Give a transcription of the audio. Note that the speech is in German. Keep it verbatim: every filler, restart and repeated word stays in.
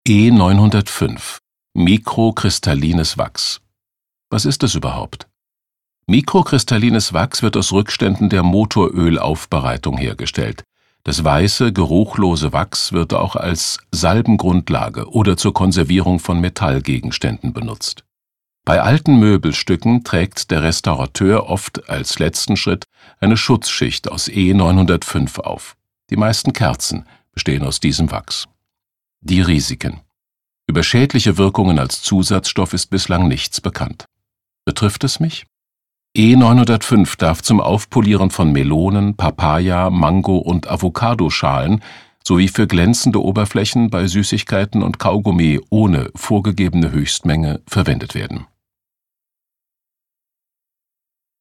E neunhundertfünf – Mikrokristallines Wachs. Was ist es überhaupt? Mikrokristallines Wachs wird aus Rückständen der Motorölaufbereitung hergestellt. Das weiße, geruchlose Wachs wird auch als Salbengrundlage oder zur Konservierung von Metallgegenständen benutzt. Bei alten Möbelstücken trägt der Restaurateur oft als letzten Schritt eine Schutzschicht aus E neunhundertfünf auf. Die meisten Kerzen bestehen aus diesem Wachs. Die Risiken. Über schädliche Wirkungen als Zusatzstoff ist bislang nichts bekannt. Betrifft es mich? E neunhundertfünf darf zum Aufpolieren von Melonen, Papaya, Mango und Avocadoschalen sowie für glänzende Oberflächen bei Süßigkeiten und Kaugummi ohne vorgegebene Höchstmenge verwendet werden.